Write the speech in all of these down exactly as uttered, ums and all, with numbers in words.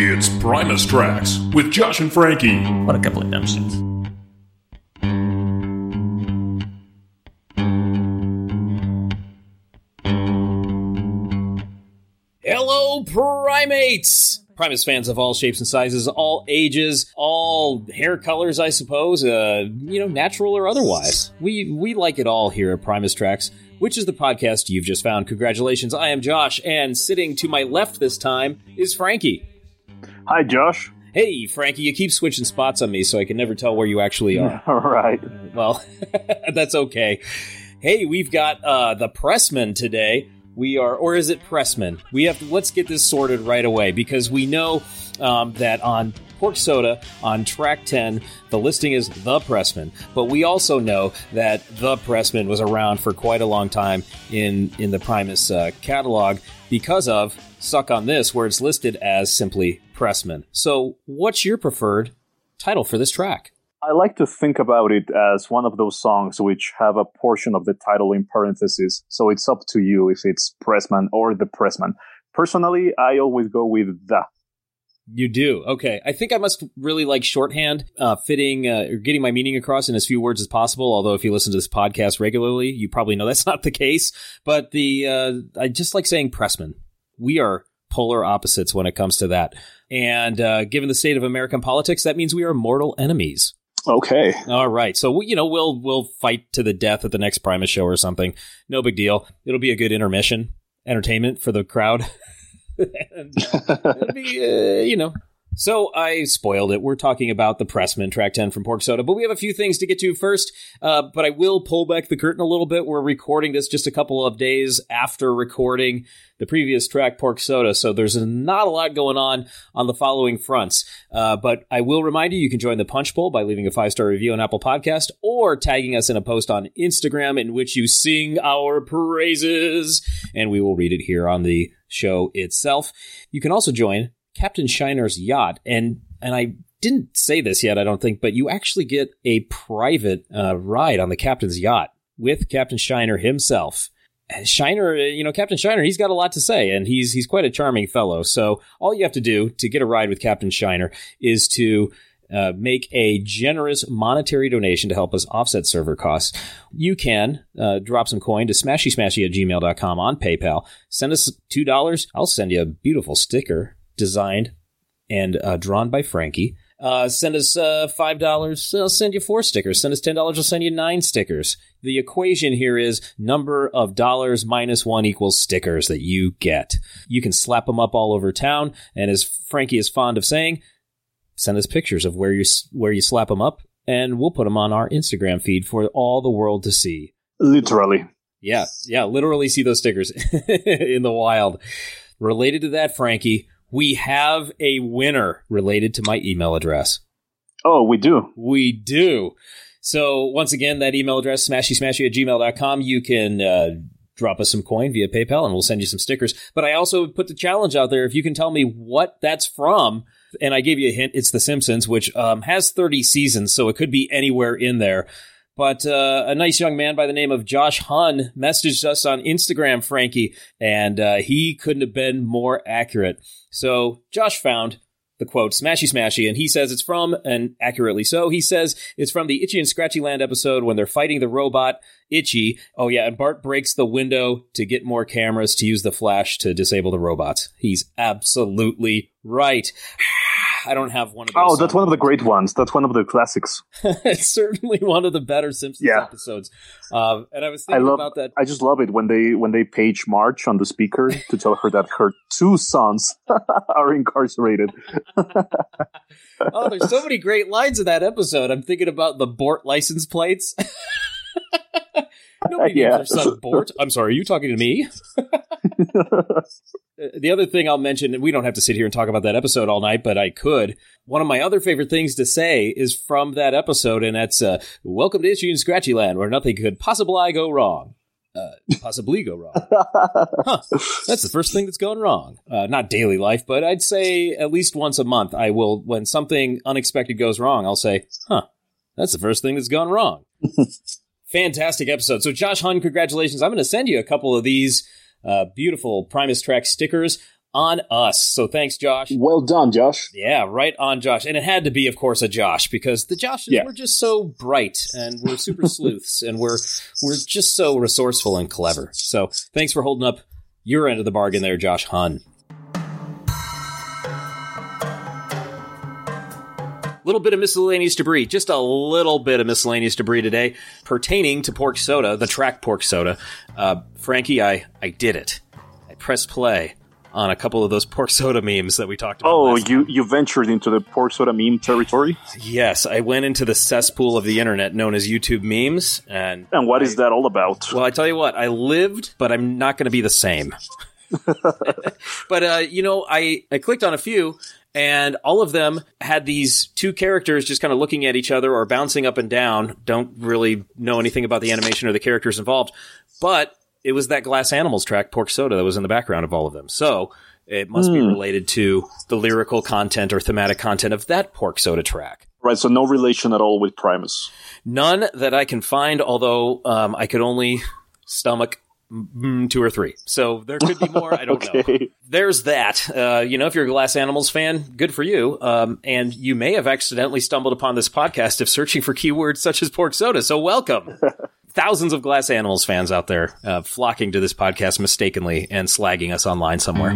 It's Primus Tracks with Josh and Frankie. What a couple of dumb shits. Hello, Primates! Primus fans of all shapes and sizes, all ages, all hair colors, I suppose, uh, you know, natural or otherwise. We we like it all here at Primus Tracks, which is the podcast you've just found. Congratulations, I am Josh, and sitting to my left this time is Frankie. Hi, Josh. Hey, Frankie, you keep switching spots on me, so I can never tell where you actually are. All right. Well, that's okay. Hey, we've got uh, the Pressman today. We are, or is it Pressman? We have to, let's get this sorted right away, because we know um, that on Pork Soda, on track ten, the listing is The Pressman. But we also know that The Pressman was around for quite a long time in, in the Primus uh, catalog because of Suck on This, where it's listed as simply Pressman. So what's your preferred title for this track? I like to think about it as one of those songs which have a portion of the title in parentheses, so it's up to you if it's Pressman or The Pressman. Personally, I always go with The. You do? Okay. I think I must really like shorthand, uh, fitting, uh, or getting my meaning across in as few words as possible, although if you listen to this podcast regularly, you probably know that's not the case. But the uh, I just like saying Pressman. We are polar opposites when it comes to that. And uh, given the state of American politics, that means we are mortal enemies. Okay. All right. So, you know, we'll we'll fight to the death at the next Primus show or something. No big deal. It'll be a good intermission, entertainment for the crowd. And it'll be, uh, you know. So I spoiled it. We're talking about the Pressman, track ten from Pork Soda, but we have a few things to get to first. Uh, but I will pull back the curtain a little bit. We're recording this just a couple of days after recording the previous track, Pork Soda, so there's not a lot going on on the following fronts. Uh, but I will remind you, you can join the Punch Bowl by leaving a five-star review on Apple Podcast or tagging us in a post on Instagram in which you sing our praises, and we will read it here on the show itself. You can also join Captain Shiner's yacht, and and I didn't say this yet, I don't think, but you actually get a private uh, ride on the captain's yacht with Captain Shiner himself. Shiner, you know, Captain Shiner, he's got a lot to say, and he's he's quite a charming fellow. So all you have to do to get a ride with Captain Shiner is to uh, make a generous monetary donation to help us offset server costs. You can uh, drop some coin to smashy smashy at gmail dot com on PayPal. Send us two dollars. I'll send you a beautiful sticker designed and uh, drawn by Frankie. Uh, send us uh, five dollars, I'll send you four stickers. Send us ten dollars, I'll send you nine stickers. The equation here is number of dollars minus one equals stickers that you get. You can slap them up all over town, and as Frankie is fond of saying, send us pictures of where you where you slap them up, and we'll put them on our Instagram feed for all the world to see. Literally. Yeah, yeah, literally see those stickers in the wild. Related to that, Frankie, we have a winner related to my email address. Oh, we do? We do. So, once again, that email address, smashy smashy at gmail dot com, you can uh, drop us some coin via PayPal, and we'll send you some stickers. But I also put the challenge out there. If you can tell me what that's from, and I gave you a hint, it's The Simpsons, which um, has thirty seasons, so it could be anywhere in there. But uh, a nice young man by the name of Josh Hun messaged us on Instagram, Frankie, and uh, he couldn't have been more accurate. So Josh found the quote, smashy smashy, and he says it's from, and accurately so, he says it's from the Itchy and Scratchy Land episode when they're fighting the robot Itchy. Oh yeah, and Bart breaks the window to get more cameras to use the flash to disable the robots. He's absolutely right. I don't have one of those. Oh, that's one of the great ones. That's one of the classics. It's certainly one of the better Simpsons yeah. episodes. Um, and I was thinking I love, about that. I just love it when they when they page Marge on the speaker to tell her that her two sons are incarcerated. Oh, there's so many great lines in that episode. I'm thinking about the Bort license plates. Nobody yeah. names their son Bort. I'm sorry, are you talking to me? The other thing I'll mention, and we don't have to sit here and talk about that episode all night, but I could. One of my other favorite things to say is from that episode, and that's, uh, welcome to Itchy and Scratchy Land, where nothing could possibly go wrong. Uh, possibly go wrong. Huh. That's the first thing that's gone wrong. Uh, not daily life, but I'd say at least once a month, I will, when something unexpected goes wrong, I'll say, huh, that's the first thing that's gone wrong. Fantastic episode. So Josh Hun, congratulations. I'm going to send you a couple of these uh, beautiful Primus Track stickers. on us. So thanks, Josh. Well done, Josh. Yeah, right on, Josh. And it had to be, of course, a Josh, because the Joshes yeah. were just so bright, and we're super sleuths, and we're we're just so resourceful and clever. So thanks for holding up your end of the bargain there, Josh Hun. Little bit of miscellaneous debris, just a little bit of miscellaneous debris today pertaining to Pork Soda, the track Pork Soda. Uh, Frankie, I, I did it. I pressed play on a couple of those Pork Soda memes that we talked about. Oh, last you, time. you ventured into the Pork Soda meme territory? Yes, I went into the cesspool of the internet known as YouTube memes. And And what I, is that all about? Well, I tell you what, I lived, but I'm not going to be the same. But, uh, you know, I, I clicked on a few, and all of them had these two characters just kind of looking at each other or bouncing up and down. Don't really know anything about the animation or the characters involved. But it was that Glass Animals track, Pork Soda, that was in the background of all of them. So it must mm. be related to the lyrical content or thematic content of that Pork Soda track. Right, so no relation at all with Primus. None that I can find, although um, I could only stomach Mm, two or three. So there could be more. I don't okay. know. There's that. Uh, you know, if you're a Glass Animals fan, good for you. Um, and you may have accidentally stumbled upon this podcast if searching for keywords such as Pork Soda. So welcome. Thousands of Glass Animals fans out there uh, flocking to this podcast mistakenly and slagging us online somewhere.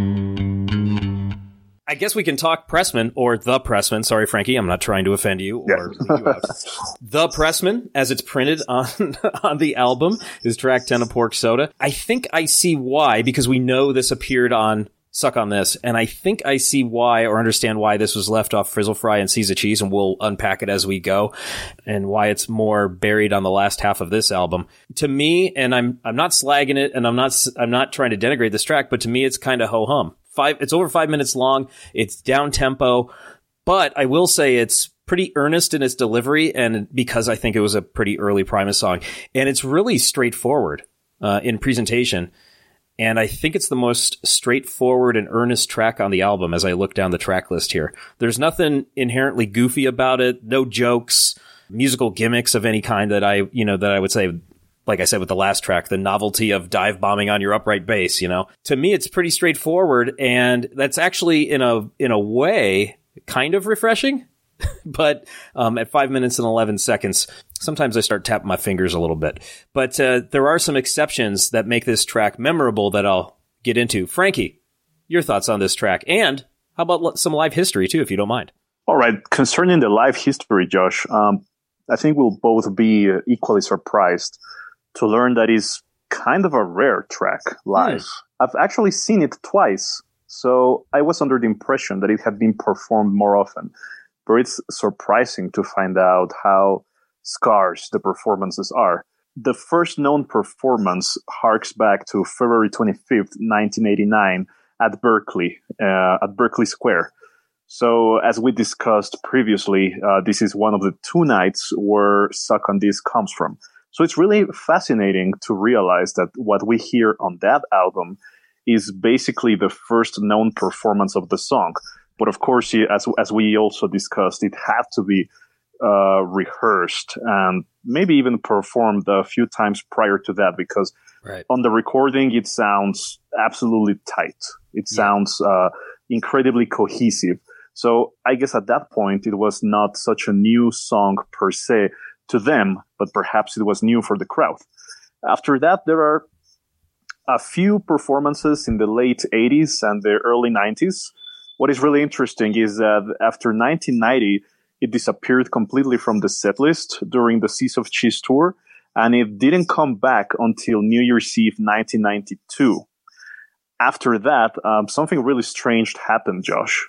I guess we can talk Pressman, or The Pressman. Sorry, Frankie, I'm not trying to offend you or yeah. leave you out. The Pressman, as it's printed on on the album, is track ten of Pork Soda. I think I see why, because we know this appeared on Suck on This, and I think I see why, or understand why this was left off Frizzle Fry and Seize a Cheese, and we'll unpack it as we go, and why it's more buried on the last half of this album. To me, and I'm I'm not slagging it, and I'm not I'm not trying to denigrate this track, but to me, it's kind of ho-hum. Five, it's over five minutes long. It's down tempo, but I will say it's pretty earnest in its delivery, and because I think it was a pretty early Primus song, and it's really straightforward uh, in presentation. And I think it's the most straightforward and earnest track on the album as I look down the track list here. There's nothing inherently goofy about it, no jokes, musical gimmicks of any kind that I, you know, that I would say, like I said with the last track, the novelty of dive bombing on your upright bass, you know. To me, it's pretty straightforward, and that's actually, in a in a way, kind of refreshing. But um, at five minutes and eleven seconds, sometimes I start tapping my fingers a little bit. But uh, there are some exceptions that make this track memorable that I'll get into. Frankie, your thoughts on this track? And how about some live history, too, if you don't mind? All right. Concerning the live history, Josh, um, I think we'll both be equally surprised to learn that it's kind of a rare track live. Mm. I've actually seen it twice, so I was under the impression that it had been performed more often. But it's surprising to find out how scarce the performances are. The first known performance harks back to February twenty-fifth, nineteen eighty-nine at Berkeley, uh, at Berkeley Square. So as we discussed previously, uh, this is one of the two nights where Suck on This comes from. So it's really fascinating to realize that what we hear on that album is basically the first known performance of the song. But of course, as as we also discussed, it had to be uh, rehearsed and maybe even performed a few times prior to that, because right. on the recording, it sounds absolutely tight. It yeah. sounds uh, incredibly cohesive. So I guess at that point, it was not such a new song per se to them, but perhaps it was new for the crowd. After that, there are a few performances in the late eighties and the early nineties. What is really interesting is that after nineteen ninety, it disappeared completely from the setlist during the Seize of Cheese tour, and it didn't come back until New Year's Eve nineteen ninety-two. After that, um, something really strange happened, Josh.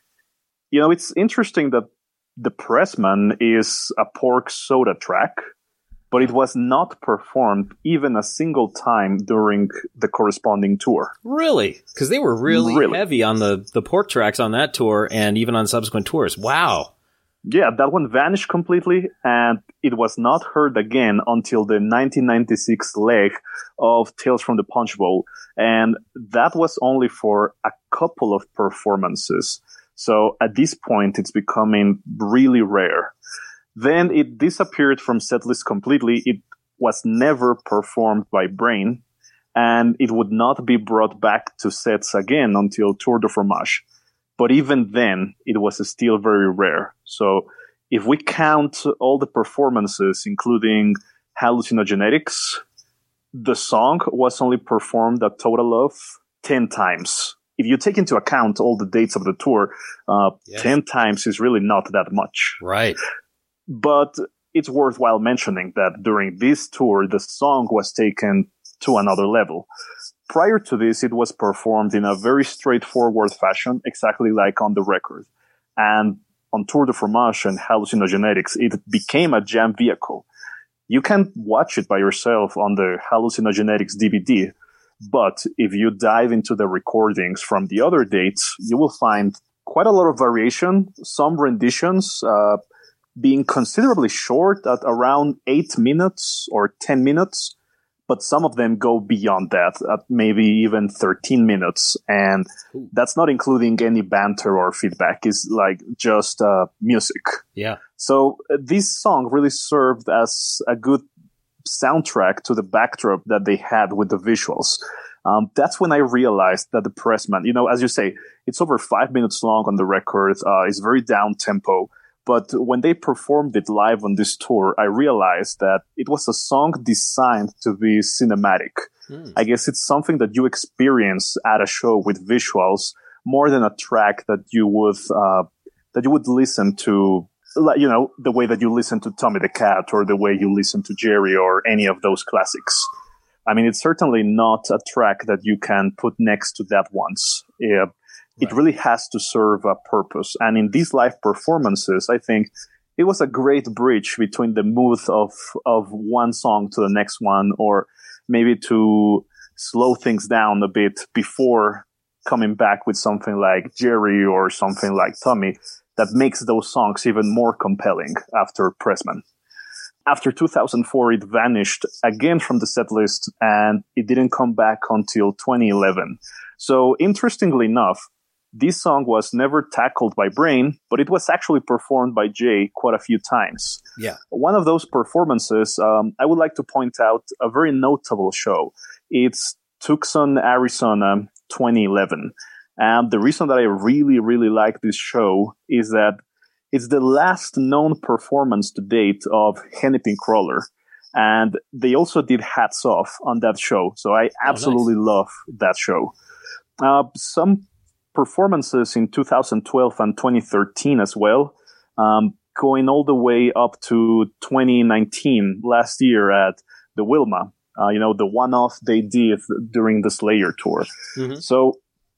You know, it's interesting that The Pressman is a Pork Soda track, but it was not performed even a single time during the corresponding tour. Really? Because they were really, really heavy on the, the Pork tracks on that tour and even on subsequent tours. Wow. Yeah, that one vanished completely, and it was not heard again until the nineteen ninety-six leg of Tales from the Punch Bowl, and that was only for a couple of performances. So at this point, it's becoming really rare. Then it disappeared from setlist completely. It was never performed by Brain. and it would not be brought back to sets again until Tour de Fromage. But even then, it was still very rare. So if we count all the performances, including Hallucinogenetics, the song was only performed a total of ten times. If you take into account all the dates of the tour, uh, yes. ten times is really not that much. Right. But it's worthwhile mentioning that during this tour, the song was taken to another level. Prior to this, it was performed in a very straightforward fashion, exactly like on the record. And on Tour de Fromage and Hallucinogenetics, it became a jam vehicle. You can watch it by yourself on the Hallucinogenetics D V D, but if you dive into the recordings from the other dates, you will find quite a lot of variation, some renditions uh, being considerably short at around eight minutes or ten minutes, but some of them go beyond that, at maybe even thirteen minutes. And that's not including any banter or feedback. It's like just uh, music. Yeah. So uh, this song really served as a good soundtrack to the backdrop that they had with the visuals. Um, that's when I realized that the Pressman, you know, as you say, it's over five minutes long on the record. Uh, it's very down tempo. But when they performed it live on this tour, I realized that it was a song designed to be cinematic. Mm. I guess it's something that you experience at a show with visuals more than a track that you would, uh, that you would listen to, you know, the way that you listen to Tommy the Cat or the way you listen to Jerry or any of those classics. I mean, it's certainly not a track that you can put next to that once. Yeah. It right. really has to serve a purpose. And in these live performances, I think it was a great bridge between the mood of, of one song to the next one, or maybe to slow things down a bit before coming back with something like Jerry or something like Tommy that makes those songs even more compelling after Pressman. After two thousand four, it vanished again from the set list, and it didn't come back until twenty eleven. So interestingly enough, this song was never tackled by Brain, but it was actually performed by Jay quite a few times. Yeah. One of those performances, um, I would like to point out a very notable show. It's Tucson, Arizona, twenty eleven. And the reason that I really, really like this show is that it's the last known performance to date of Hennepin Crawler. And they also did Hats Off on that show. So I absolutely oh, nice. love that show. Uh, some performances in two thousand twelve and twenty thirteen as well, um, going all the way up to twenty nineteen, last year at the Wilma, uh, you know, the one-off they did during the Slayer tour. Mm-hmm. So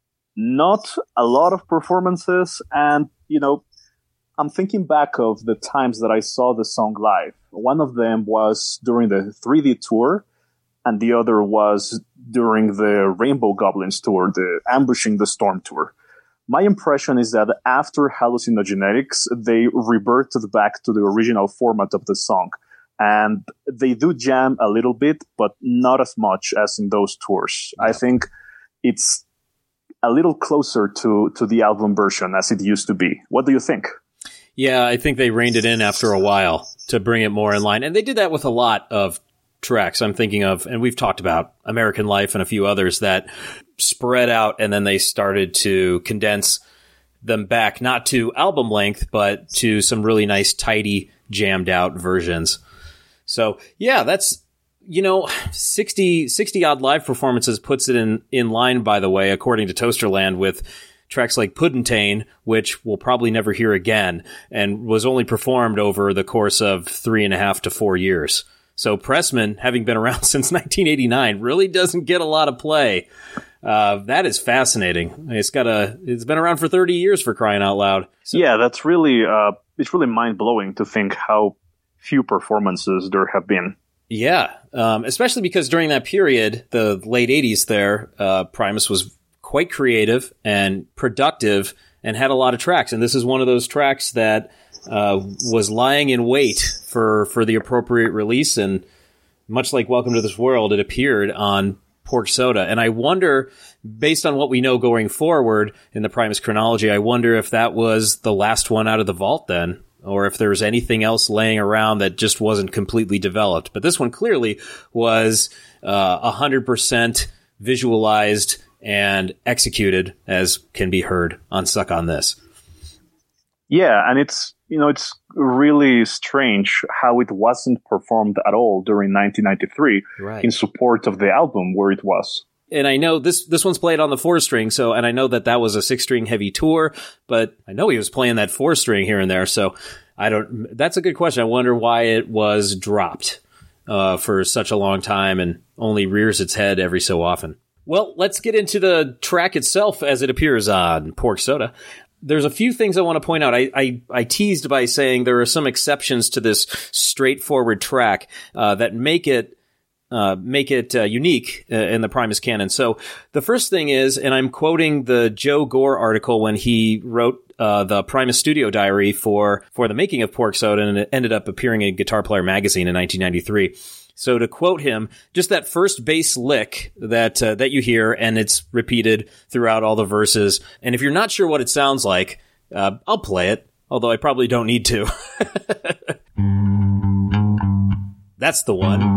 not a lot of performances. And, you know, I'm thinking back of the times that I saw the song live. One of them was during the three D tour, and the other was during the Rainbow Goblins tour, the Ambushing the Storm tour. My impression is that after Hallucinogenetics, they reverted back to the original format of the song. And they do jam a little bit, but not as much as in those tours. Yeah. I think it's a little closer to, to the album version as it used to be. What do you think? Yeah, I think they reined it in after a while to bring it more in line. And they did that with a lot of tracks I'm thinking of, and we've talked about American Life and a few others that spread out, and then they started to condense them back, not to album length, but to some really nice, tidy, jammed out versions. So yeah, that's, you know, sixty, sixty odd live performances puts it in, in line, by the way, according to Toasterland, with tracks like Puddentane, which we'll probably never hear again, and was only performed over the course of three and a half to four years. So Pressman, having been around since nineteen eighty-nine, really doesn't get a lot of play. Uh, that is fascinating. It's got a, it's been around for thirty years, for crying out loud. So, yeah, that's really, uh, it's really mind blowing to think how few performances there have been. Yeah, um, especially because during that period, the late eighties there, uh, Primus was quite creative and productive and had a lot of tracks. And this is one of those tracks that uh, was lying in wait for, for the appropriate release. And much like Welcome to This World, it appeared on Pork Soda. And I wonder, based on what we know going forward in the Primus chronology, I wonder if that was the last one out of the vault then. or if there's anything else laying around that just wasn't completely developed. But this one clearly was uh, one hundred percent visualized and executed, as can be heard on Suck on This. Yeah, and it's, you know, it's really strange how it wasn't performed at all during nineteen ninety-three right. in support of the album where it was. And I know this this one's played on the four string, so and I know that that was a six string heavy tour, but I know he was playing that four string here and there, so I don't. That's a good question. I wonder why it was dropped uh, for such a long time and only rears its head every so often. Well, let's get into the track itself as it appears on Pork Soda. There's a few things I want to point out. I, I, I teased by saying there are some exceptions to this straightforward track uh, that make it uh, make it uh, unique uh, in the Primus canon. So the first thing is, and I'm quoting the Joe Gore article when he wrote uh, the Primus studio diary for for the making of Pork Soda, and it ended up appearing in Guitar Player magazine in nineteen ninety-three. So to quote him, just that first bass lick that uh, that you hear, and it's repeated throughout all the verses. And if you're not sure what it sounds like, uh, I'll play it, although I probably don't need to. That's the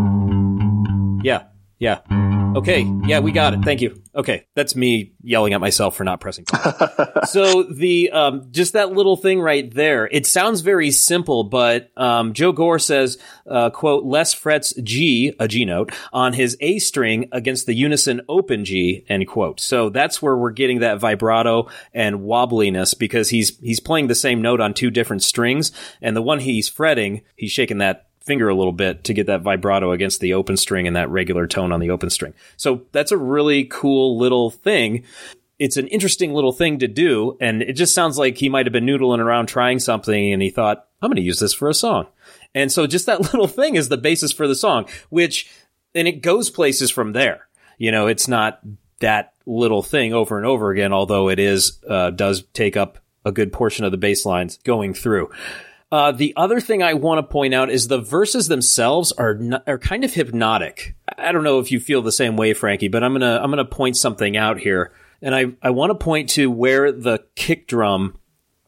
one. Yeah, yeah. Okay, yeah, we got it. Thank you. Okay, that's me yelling at myself for not pressing play. So the um, just that little thing right there, it sounds very simple, but um, Joe Gore says, uh, quote, Les frets G, a G note, on his A string against the unison open G, end quote. So that's where we're getting that vibrato and wobbliness, because he's he's playing the same note on two different strings, and the one he's fretting, he's shaking that finger a little bit to get that vibrato against the open string and that regular tone on the open string. So that's a really cool little thing. It's an interesting little thing to do, and it just sounds like he might have been noodling around trying something, and he thought, I'm going to use this for a song. And so just that little thing is the basis for the song, which, and it goes places from there. You know, it's not that little thing over and over again, although it is, uh, does take up a good portion of the bass lines going through. Uh, the other thing I want to point out is the verses themselves are n- are kind of hypnotic. I don't know if you feel the same way, Frankie, but I'm gonna I'm gonna point something out here, and I I want to point to where the kick drum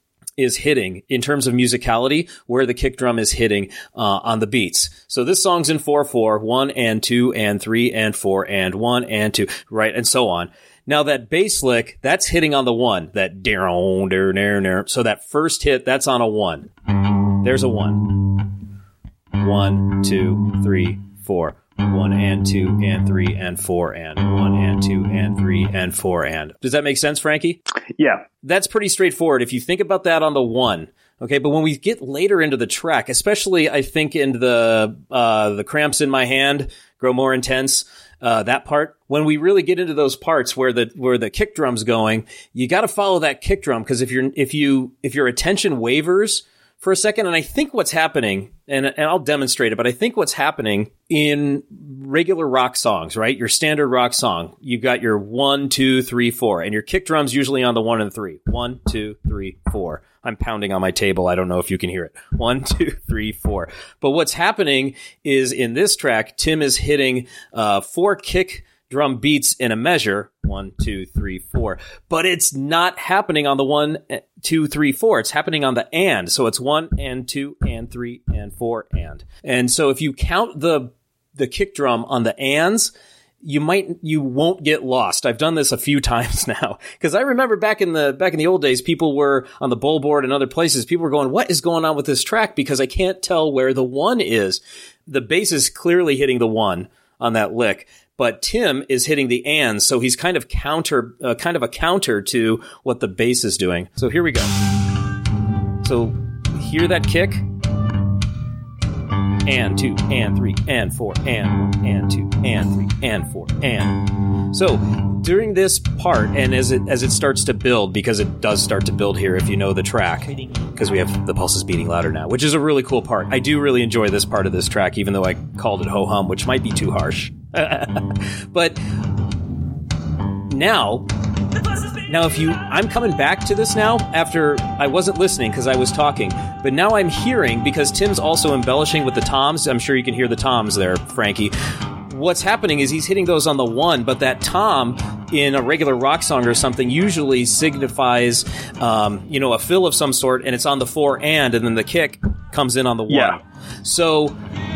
is hitting in terms of musicality, where the kick drum is hitting uh, on the beats. So this song's in four four, one and two and three and four and one and two, right, and so on. Now that bass lick, that's hitting on the one, that down, there, there, there. So that first hit, that's on a one. There's a one. One, two, three, four. One and two and three and four and one and two and three and four and. Does that make sense, Frankie? Yeah. That's pretty straightforward if you think about that on the one. Okay, but when we get later into the track, especially I think in the uh, the cramps in my hand grow more intense, uh, that part, when we really get into those parts where the where the kick drum's going, you got to follow that kick drum, because if you're if you if your attention wavers for a second, and I think what's happening, and, and I'll demonstrate it, but I think what's happening in regular rock songs, right? Your standard rock song, you've got your one, two, three, four, and your kick drum's usually on the one and three. One, two, three, four. I'm pounding on my table. I don't know if you can hear it. One, two, three, four. But what's happening is in this track, Tim is hitting uh, four kick drum beats in a measure, one, two, three, four, but it's not happening on the one, two, three, four. It's happening on the and. So it's one and two and three and four and. And so if you count the the kick drum on the ands, you might you won't get lost. I've done this a few times now, because I remember back in the back in the old days, people were on the Bull Board and other places. People were going, "What is going on with this track?" Because I can't tell where the one is. The bass is clearly hitting the one on that lick, but Tim is hitting the ands, so he's kind of counter, uh, kind of a counter to what the bass is doing. So here we go. So hear that kick. And two, and three, and four, and one, and two, and three, and four, and. So during this part, and as it as it starts to build, because it does start to build here if you know the track, because we have the pulses beating louder now, which is a really cool part. I do really enjoy this part of this track, even though I called it ho-hum, which might be too harsh. But now... Now, if you, I'm coming back to this now after I wasn't listening because I was talking, but now I'm hearing, because Tim's also embellishing with the toms. I'm sure you can hear the toms there, Frankie. What's happening is he's hitting those on the one, but that tom in a regular rock song or something usually signifies, um, you know, a fill of some sort, and it's on the four and, and then the kick comes in on the one. Yeah. So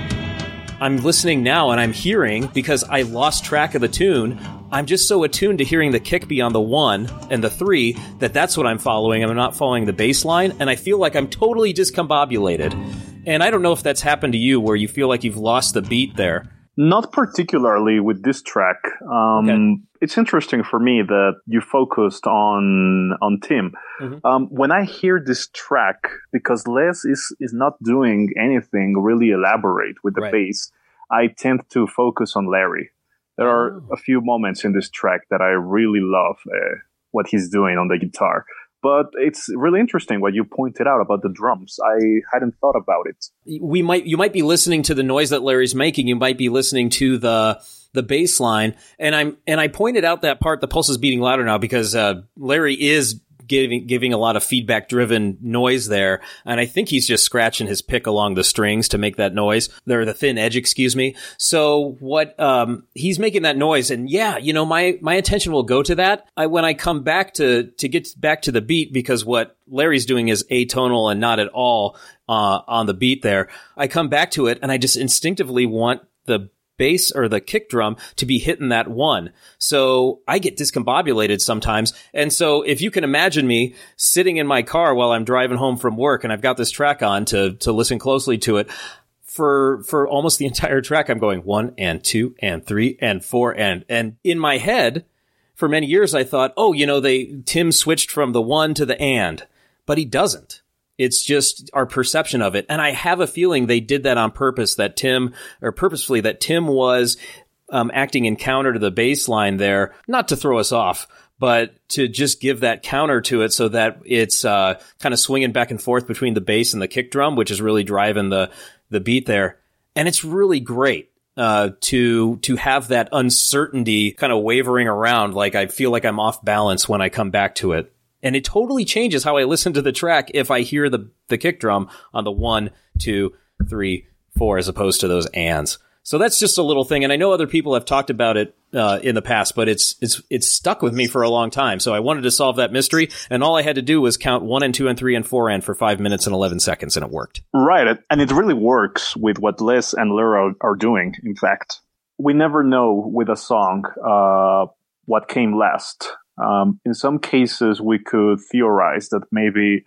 I'm listening now and I'm hearing, because I lost track of the tune, I'm just so attuned to hearing the kick be on the one and the three that that's what I'm following. I'm not following the bass line, and I feel like I'm totally discombobulated. And I don't know if that's happened to you, where you feel like you've lost the beat there. Not particularly with this track. Um, okay. It's interesting for me that you focused on on Tim. Mm-hmm. Um, when I hear this track, because Les is, is not doing anything really elaborate with the right. bass, I tend to focus on Larry. There are oh. a few moments in this track that I really love uh, what he's doing on the guitar. But it's really interesting what you pointed out about the drums. I hadn't thought about it. We might, you might be listening to the noise that Larry's making. You might be listening to the the bass line. And I'm and I pointed out that part, the pulse is beating louder now, because uh, Larry is giving giving a lot of feedback driven noise there, and I think he's just scratching his pick along the strings to make that noise. They're the thin edge, excuse me. So what um he's making that noise, and yeah, you know, my my attention will go to that. I when I come back to to get back to the beat, because what Larry's doing is atonal and not at all uh on the beat there. I come back to it and I just instinctively want the bass or the kick drum to be hitting that one. So I get discombobulated sometimes. And so if you can imagine me sitting in my car while I'm driving home from work and I've got this track on to, to listen closely to it, for, for almost the entire track, I'm going one and two and three and four. And, and in my head, for many years, I thought, oh, you know, they, Tim switched from the one to the and, but he doesn't. It's just our perception of it. And I have a feeling they did that on purpose, that Tim, or purposefully, that Tim was um, acting in counter to the bass line there, not to throw us off, but to just give that counter to it so that it's uh, kind of swinging back and forth between the bass and the kick drum, which is really driving the, the beat there. And it's really great uh, to to have that uncertainty kind of wavering around, like I feel like I'm off balance when I come back to it. And it totally changes how I listen to the track if I hear the, the kick drum on the one, two, three, four, as opposed to those ands. So that's just a little thing. And I know other people have talked about it uh, in the past, but it's it's it's stuck with me for a long time. So I wanted to solve that mystery. And all I had to do was count one and two and three and four and for five minutes and eleven seconds, and it worked. Right. And it really works with what Les and Lyra are doing, in fact. We never know with a song uh, what came last. Um, in some cases, we could theorize that maybe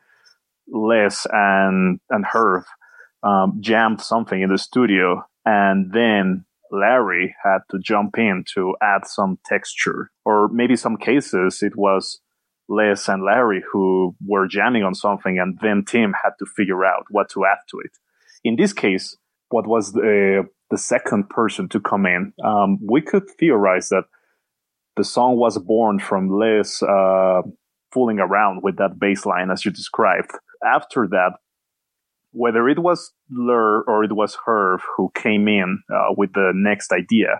Les and and Herb um, jammed something in the studio, and then Larry had to jump in to add some texture. Or maybe some cases it was Les and Larry who were jamming on something, and then Tim had to figure out what to add to it. In this case, what was the the second person to come in? Um, we could theorize that the song was born from Les uh, fooling around with that bass line, as you described. After that, whether it was Lur or it was Herb who came in uh, with the next idea,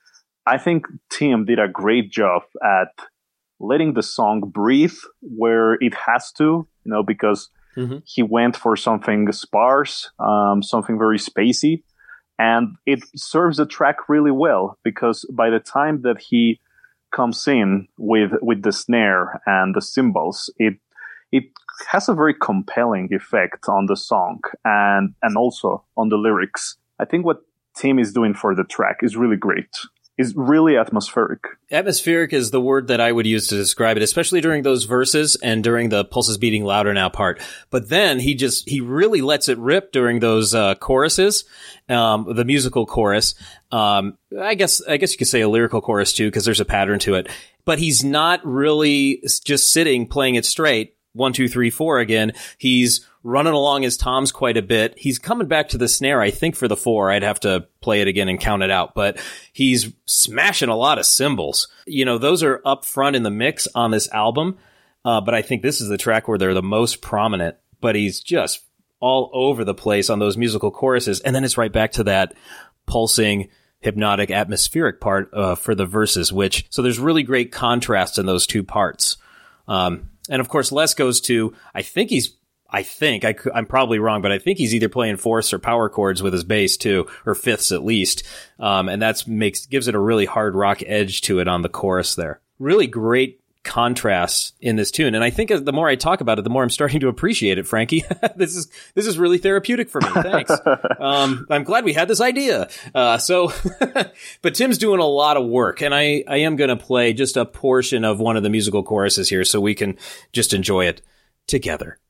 I think Tim did a great job at letting the song breathe where it has to, you know, because mm-hmm. he went for something sparse, um, something very spacey, and it serves the track really well, because by the time that he comes in with with the snare and the cymbals, it it has a very compelling effect on the song and and also on the lyrics. I think what Tim is doing for the track is really great. Is really atmospheric. Atmospheric is the word that I would use to describe it, especially during those verses and during the pulses beating louder now part. But then he just, he really lets it rip during those uh, choruses, um, the musical chorus. Um, I guess, I guess you could say a lyrical chorus too, because there's a pattern to it. But he's not really just sitting playing it straight. One, two, three, four again. He's running along his toms quite a bit. He's coming back to the snare, I think, for the four. I'd have to play it again and count it out. But he's smashing a lot of cymbals. You know, those are up front in the mix on this album. Uh, but I think this is the track where they're the most prominent. But he's just all over the place on those musical choruses. And then it's right back to that pulsing, hypnotic, atmospheric part uh, for the verses, which, so there's really great contrast in those two parts. Um, and of course, Les goes to, I think he's, I think, I, I'm probably wrong, but I think he's either playing fourths or power chords with his bass too, or fifths at least. Um, and that's makes, gives it a really hard rock edge to it on the chorus there. really great contrasts in this tune. And I think the more I talk about it, the more I'm starting to appreciate it, Frankie. this is this is really therapeutic for me. Thanks. um, I'm glad we had this idea. Uh, so, but Tim's doing a lot of work, and I, I am going to play just a portion of one of the musical choruses here so we can just enjoy it together.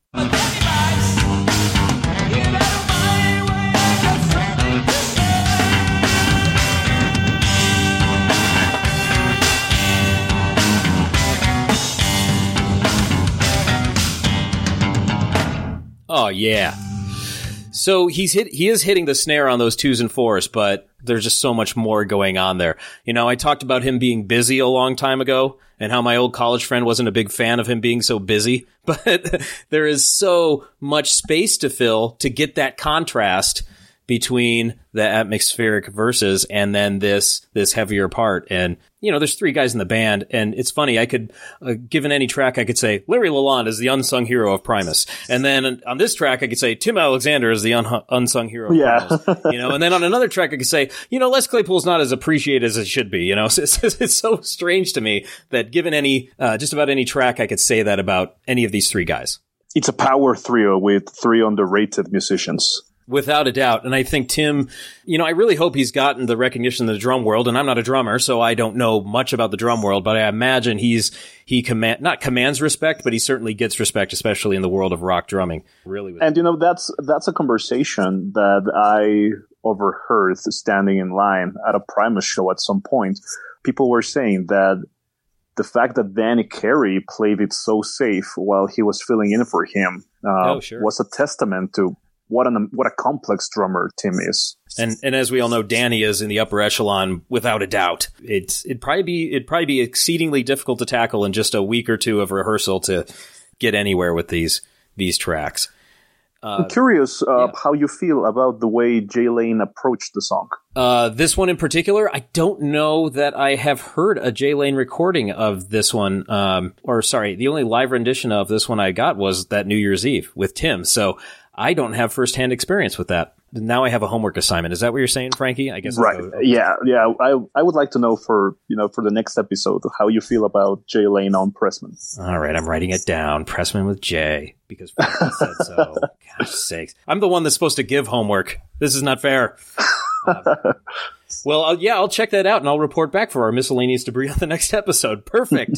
Oh, yeah. So he's hit, he is hitting the snare on those twos and fours, but there's just so much more going on there. You know, I talked about him being busy a long time ago and how my old college friend wasn't a big fan of him being so busy, but there is so much space to fill to get that contrast between the atmospheric verses and then this this heavier part. And, you know, there's three guys in the band, and it's funny, I could, uh, given any track, I could say, Larry Lalonde is the unsung hero of Primus. And then on this track, I could say, Tim Alexander is the un- unsung hero of yeah. Primus. You know, and then on another track, I could say, you know, Les Claypool's not as appreciated as it should be. You know, so it's, it's so strange to me that given any, uh, just about any track, I could say that about any of these three guys. It's a power trio with three underrated musicians. Without a doubt. And I think Tim, you know, I really hope he's gotten the recognition in the drum world. And I'm not a drummer, so I don't know much about the drum world, but I imagine he's, he command, not commands respect, but he certainly gets respect, especially in the world of rock drumming. Really. And, you know, that's, that's a conversation that I overheard standing in line at a Primus show at some point. People were saying that the fact that Danny Carey played it so safe while he was filling in for him uh, oh, sure. was a testament to What an what a complex drummer Tim is, and and as we all know, Danny is in the upper echelon without a doubt. It's it'd probably be it'd probably be exceedingly difficult to tackle in just a week or two of rehearsal to get anywhere with these these tracks. Uh, I'm curious uh, yeah. how you feel about the way Jay Lane approached the song. Uh, this one in particular, I don't know that I have heard a Jay Lane recording of this one. Um, or sorry, the only live rendition of this one I got was that New Year's Eve with Tim. So I don't have firsthand experience with that. Now I have a homework assignment. Is that what you're saying, Frankie? I guess. Right. I'll go, yeah. Yeah. I I would like to know for you know for the next episode how you feel about Jay Lane on Pressman. All right, I'm writing it down. Pressman with Jay because Frankie said so. Gosh sakes, I'm the one that's supposed to give homework. This is not fair. Uh, well, I'll, yeah, I'll check that out and I'll report back for our miscellaneous debris on the next episode. Perfect.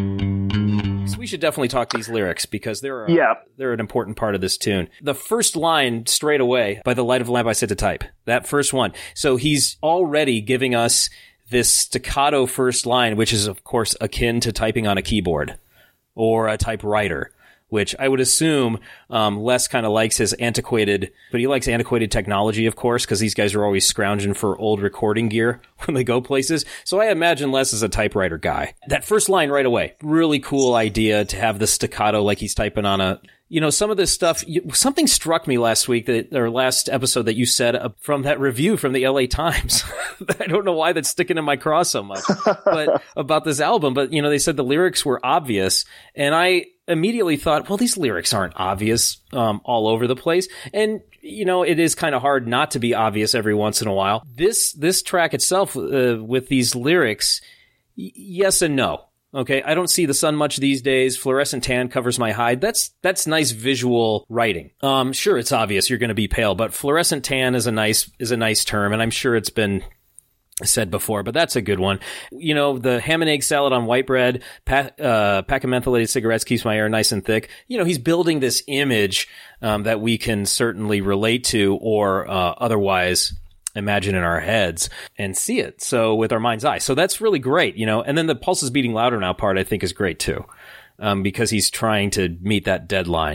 So we should definitely talk these lyrics because they're, uh, yeah. they're an important part of this tune. The first line straight away, by the light of a lamp I set to type. That first one. So he's already giving us this staccato first line, which is, of course, akin to typing on a keyboard or a typewriter, which I would assume um, Les kind of likes his antiquated, but he likes antiquated technology, of course, because these guys are always scrounging for old recording gear when they go places. So I imagine Les is a typewriter guy. That first line right away, really cool idea to have the staccato like he's typing on a, you know, some of this stuff, you, something struck me last week, that or last episode that you said uh, from that review from the L A Times. I don't know why that's sticking in my craw so much, but about this album. But, you know, they said the lyrics were obvious, and I immediately thought, well, these lyrics aren't obvious um, all over the place. And, you know, it is kind of hard not to be obvious every once in a while. This this track itself, uh, with these lyrics, y- yes and no. Okay, I don't see the sun much these days. Fluorescent tan covers my hide. That's that's nice visual writing. Um, sure, it's obvious you're going to be pale, but fluorescent tan is a nice is a nice term, and I'm sure it's been said before, but that's a good one. You know, the ham and egg salad on white bread, pa- uh, pack of mentholated cigarettes keeps my air nice and thick. You know, he's building this image um, that we can certainly relate to, or uh, otherwise imagine in our heads and see it. So with our mind's eye. So that's really great, you know, and then the pulse is beating louder now part I think is great too, um, because he's trying to meet that deadline.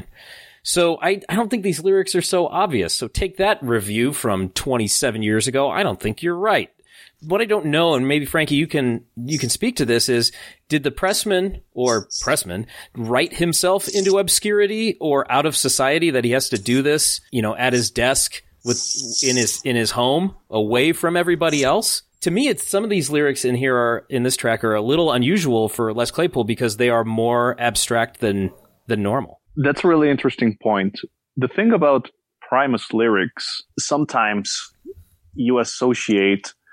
So I, I don't think these lyrics are so obvious. So take that review from twenty-seven years ago. I don't think you're right. What I don't know, and maybe Frankie, you can, you can speak to this, is did the Pressman or Pressman write himself into obscurity or out of society that he has to do this, you know, at his desk with in his in his home, away from everybody else? To me, it's some of these lyrics in here are in this track are a little unusual for Les Claypool because they are more abstract than than normal. That's a really interesting point. The thing about Primus lyrics, sometimes you associate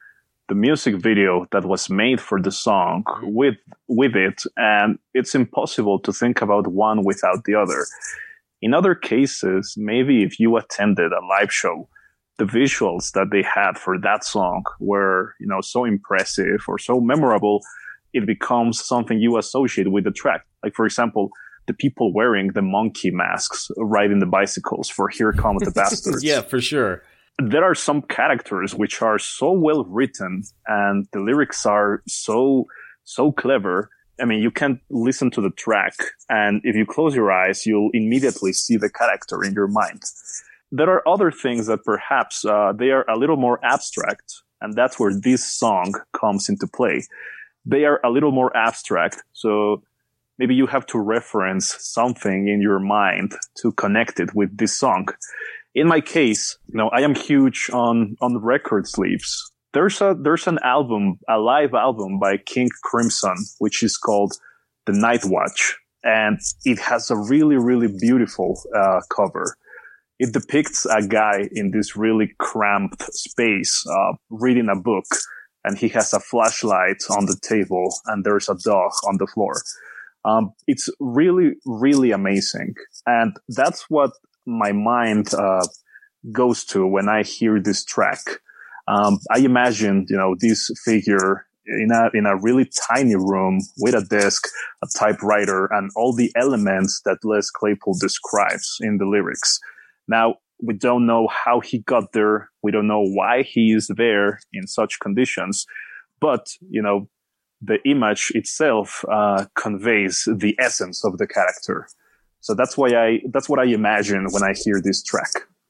the music video that was made for the song with with it, and it's impossible to think about one without the other. In other cases, maybe if you attended a live show, the visuals that they had for that song were, you know, so impressive or so memorable, it becomes something you associate with the track. Like, for example, the people wearing the monkey masks riding the bicycles for Here Come the Bastards. Yeah, for sure. There are some characters which are so well written and the lyrics are so, so clever. I mean, you can listen to the track and if you close your eyes, you'll immediately see the character in your mind. There are other things that perhaps uh, they are a little more abstract, and that's where this song comes into play. They are a little more abstract, so maybe you have to reference something in your mind to connect it with this song. In my case, you know, I am huge on, on record sleeves. There's a, there's an album, a live album by King Crimson, which is called The Night Watch. And it has a really, really beautiful, uh, cover. It depicts a guy in this really cramped space, uh, reading a book, and he has a flashlight on the table and there's a dog on the floor. Um, it's really, really amazing. And that's what my mind, uh, goes to when I hear this track. Um, I imagined, you know, this figure in a, in a really tiny room with a desk, a typewriter, and all the elements that Les Claypool describes in the lyrics. Now, we don't know how he got there. We don't know why he is there in such conditions. But, you know, the image itself uh, conveys the essence of the character. So that's why I, that's what I imagine when I hear this track.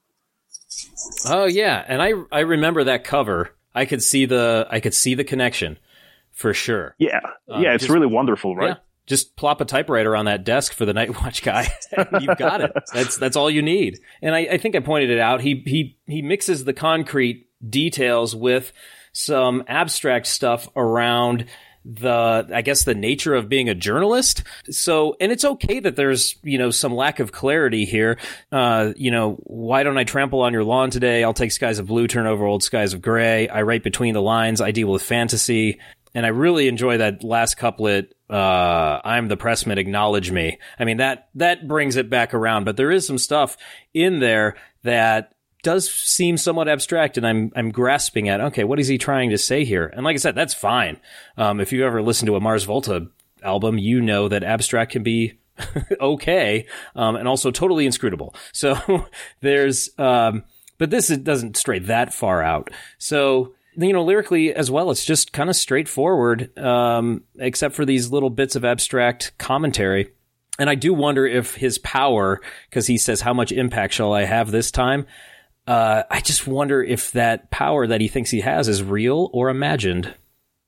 Oh yeah, and I I remember that cover. I could see the I could see the connection for sure. Yeah, um, yeah, it's just, really wonderful, right? Yeah, just plop a typewriter on that desk for the Night Watch guy, and you've got it. That's that's all you need. And I, I think I pointed it out. He he he mixes the concrete details with some abstract stuff around the, I guess, the nature of being a journalist. So, and it's okay that there's, you know, some lack of clarity here. Uh, you know, why don't I trample on your lawn today? I'll take skies of blue, turn over old skies of gray. I write between the lines. I deal with fantasy. And I really enjoy that last couplet. Uh, I'm the pressman, acknowledge me. I mean, that, that brings it back around, but there is some stuff in there that does seem somewhat abstract, and I'm I'm grasping at, okay, what is he trying to say here? And like I said, that's fine. Um, if you ever listen to a Mars Volta album, you know that abstract can be okay, um, and also totally inscrutable. So there's, um, but this doesn't stray that far out. So, you know, lyrically as well, it's just kind of straightforward, um, except for these little bits of abstract commentary. And I do wonder if his power, because he says, how much impact shall I have this time? Uh, I just wonder if that power that he thinks he has is real or imagined.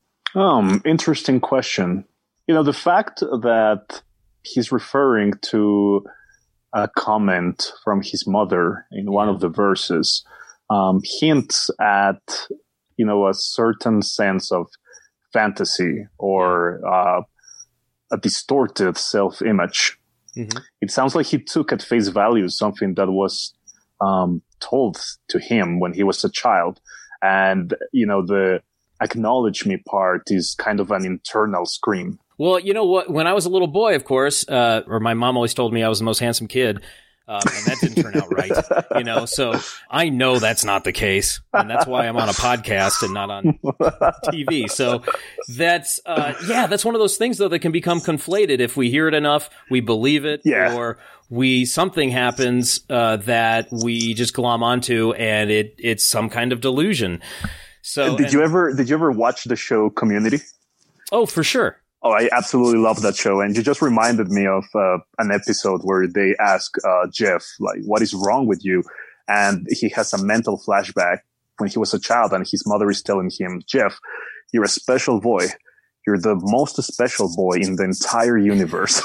Um, interesting question. You know, the fact that he's referring to a comment from his mother in one of the verses um, hints at, you know, a certain sense of fantasy or uh, a distorted self-image. Mm-hmm. It sounds like he took at face value something that was um, told to him when he was a child. And, you know, the acknowledge me part is kind of an internal scream. Well, you know what? When I was a little boy, of course, uh, or my mom always told me I was the most handsome kid. Um, and that didn't turn out right, you know, so I know that's not the case. And that's why I'm on a podcast and not on T V. So that's, uh, yeah, that's one of those things, though, that can become conflated. If we hear it enough, we believe it, yeah. or we, something happens, uh, that we just glom onto, and it, it's some kind of delusion. So did and, you ever, did you ever watch the show Community? Oh, for sure. Oh, I absolutely love that show. And you just reminded me of uh, an episode where they ask uh, Jeff, like, what is wrong with you? And he has a mental flashback when he was a child, and his mother is telling him, Jeff, you're a special boy. You're the most special boy in the entire universe.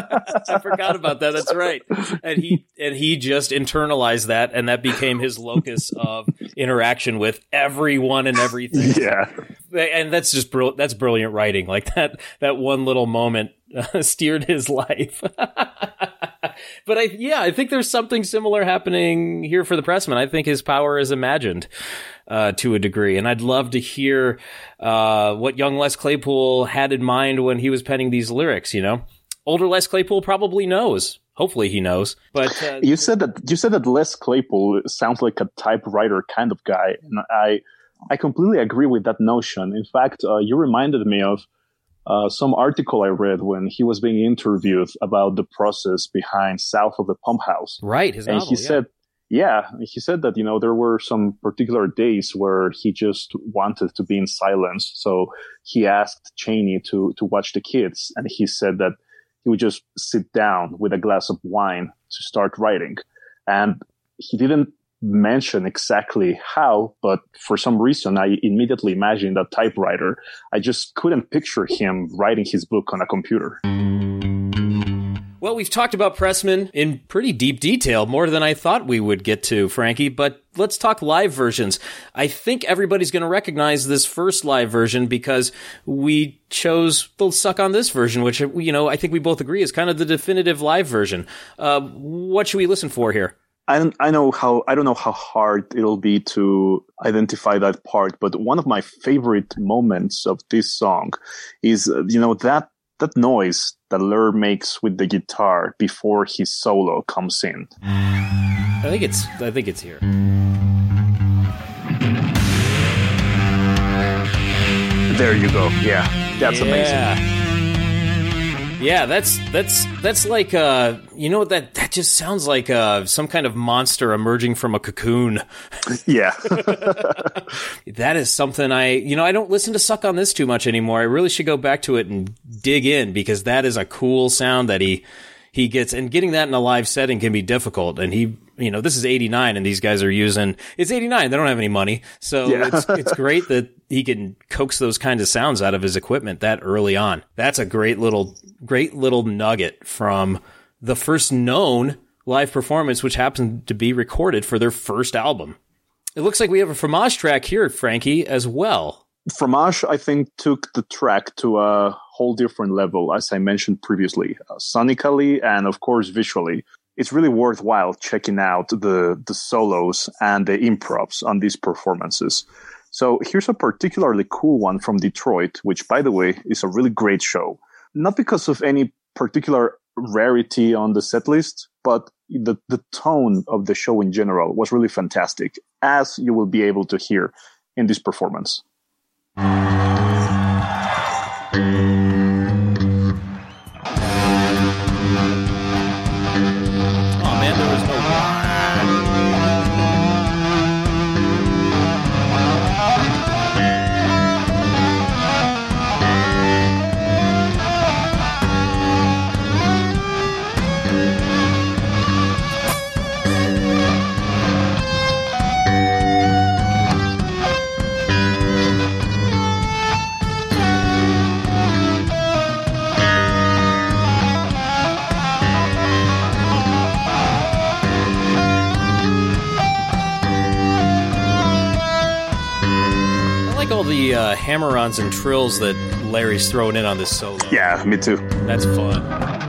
I forgot about that. That's right. And he and he just internalized that, and that became his locus of interaction with everyone and everything. Yeah. And that's just br- that's brilliant writing. Like that that one little moment uh, steered his life. but I, yeah, I think there's something similar happening here for the Pressman. I think his power is imagined uh, to a degree, and I'd love to hear uh, what young Les Claypool had in mind when he was penning these lyrics. You know, older Les Claypool probably knows. Hopefully, he knows. But uh, you said that you said that Les Claypool sounds like a typewriter kind of guy, and I I completely agree with that notion. In fact, uh, you reminded me of Uh, some article I read when he was being interviewed about the process behind South of the Pump House. Right, his and novel, he yeah. said, yeah, he said that, you know, there were some particular days where he just wanted to be in silence. So he asked Chaney to, to watch the kids. And he said that he would just sit down with a glass of wine to start writing. And he didn't mention exactly how, but for some reason I immediately imagined a typewriter. I just couldn't picture him writing his book on a computer. Well, we've talked about Pressman in pretty deep detail, more than I thought we would get to, Frankie, but let's talk live versions. I think everybody's going to recognize this first live version because we chose the Suck on This version, which, you know, I think we both agree is kind of the definitive live version. Uh, what should we listen for here? I don't, I know how, I don't know how hard it'll be to identify that part, but one of my favorite moments of this song is, uh, you know, that, that noise that Lur makes with the guitar before his solo comes in. I think it's, I think it's here. There you go. Yeah. That's yeah. amazing. Yeah, that's that's that's like uh, you know that that just sounds like uh, some kind of monster emerging from a cocoon. Yeah, that is something I you know I don't listen to Suck on This too much anymore. I really should go back to it and dig in because that is a cool sound that he he gets, and getting that in a live setting can be difficult. And he, you know, this is eighty-nine, and these guys are using it's eighty-nine. They don't have any money, so yeah. it's it's great that he can coax those kinds of sounds out of his equipment that early on. That's a great little, great little nugget from the first known live performance, which happened to be recorded for their first album. It looks like we have a Fromage track here, Frankie, as well. Fromage, I think, took the track to a whole different level, as I mentioned previously, uh, sonically and, of course, visually. It's really worthwhile checking out the, the solos and the improvs on these performances. So here's a particularly cool one from Detroit, which, by the way, is a really great show. Not because of any particular rarity on the set list, but the, the tone of the show in general was really fantastic, as you will be able to hear in this performance. The uh, hammer-ons and trills that Larry's throwing in on this solo. Yeah, me too. That's fun.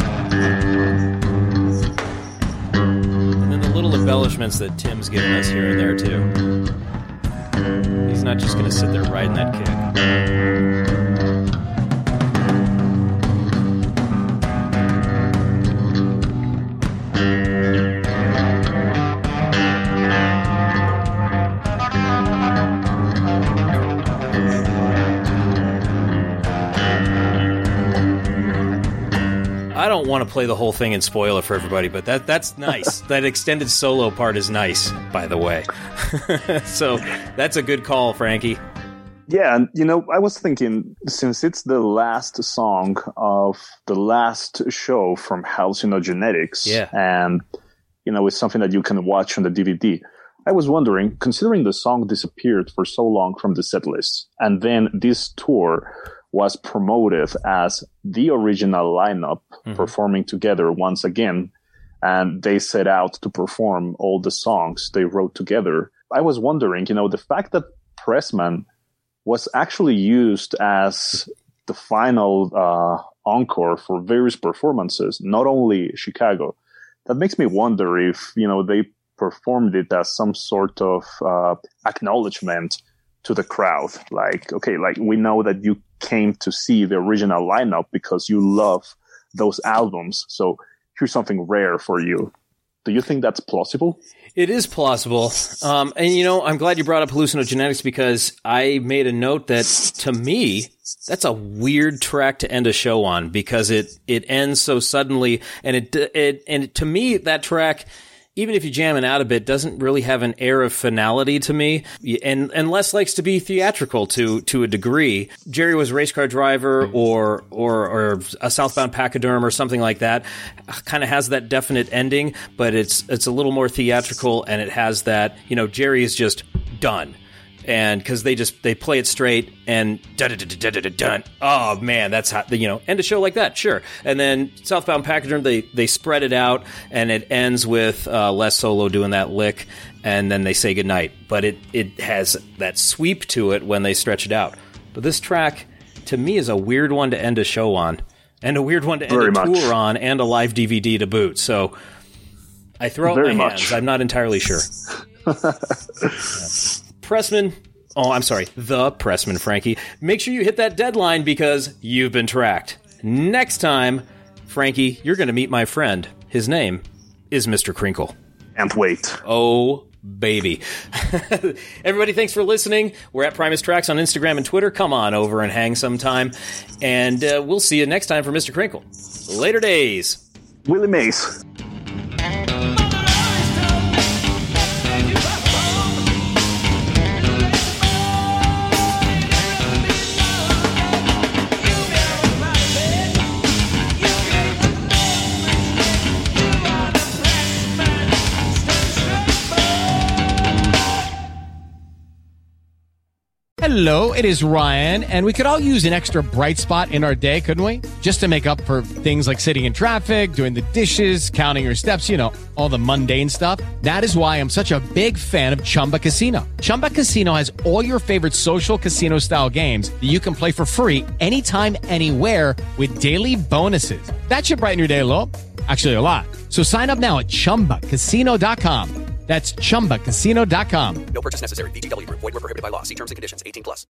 And then the little embellishments that Tim's giving us here and there, too. He's not just going to sit there riding that kick. I don't want to play the whole thing and spoil it for everybody, but that that's nice. That extended solo part is nice, by the way. So that's a good call, Frankie. Yeah, and you know, I was thinking, since it's the last song of the last show from Hallucinogenetics, yeah. and you know, it's something that you can watch on the D V D, I was wondering, considering the song disappeared for so long from the set list, and then this tour was promoted as the original lineup mm-hmm. performing together once again, and they set out to perform all the songs they wrote together. I was wondering, you know, the fact that Pressman was actually used as the final uh, encore for various performances, not only Chicago, that makes me wonder if, you know, they performed it as some sort of uh, acknowledgement to the crowd. Like, okay, like we know that you came to see the original lineup because you love those albums. So here's something rare for you. Do you think that's plausible? It is plausible. Um, and, you know, I'm glad you brought up hallucinogenetics because I made a note that, to me, that's a weird track to end a show on because it, it ends so suddenly. And it, it, and to me, that track, even if you jam it out a bit, doesn't really have an air of finality to me. And, and Les likes to be theatrical to, to a degree. Jerry Was a Race Car Driver or, or, or a Southbound Pachyderm or something like that kind of has that definite ending, but it's, it's a little more theatrical and it has that, you know, Jerry is just done. And because they just they play it straight and dun dun dun dun dun dun. Oh man, that's how, you know, end a show like that, sure. And then Southbound Pachyderm, they they spread it out and it ends with uh, Les Solo doing that lick, and then they say goodnight. But it it has that sweep to it when they stretch it out. But this track, to me, is a weird one to end a show on, and a weird one to end Very a much. tour on, and a live D V D to boot. So I throw up my much. hands. I'm not entirely sure. Yeah. Pressman, oh, I'm sorry, the Pressman, Frankie. Make sure you hit that deadline because you've been tracked. Next time, Frankie, you're going to meet my friend. His name is Mister Crinkle. Can't wait. Oh, baby. Everybody, thanks for listening. We're at Primus Tracks on Instagram and Twitter. Come on over and hang sometime. And uh, we'll see you next time for Mister Crinkle. Later days. Willie Mays. Hello, it is Ryan, and we could all use an extra bright spot in our day, couldn't we? Just to make up for things like sitting in traffic, doing the dishes, counting your steps, you know, all the mundane stuff. That is why I'm such a big fan of Chumba Casino. Chumba Casino has all your favorite social casino-style games that you can play for free anytime, anywhere with daily bonuses. That should brighten your day a little. Actually, a lot. So sign up now at chumba casino dot com. That's chumba casino dot com. No purchase necessary. V G W Group. Void where prohibited by law. See terms and conditions. eighteen plus.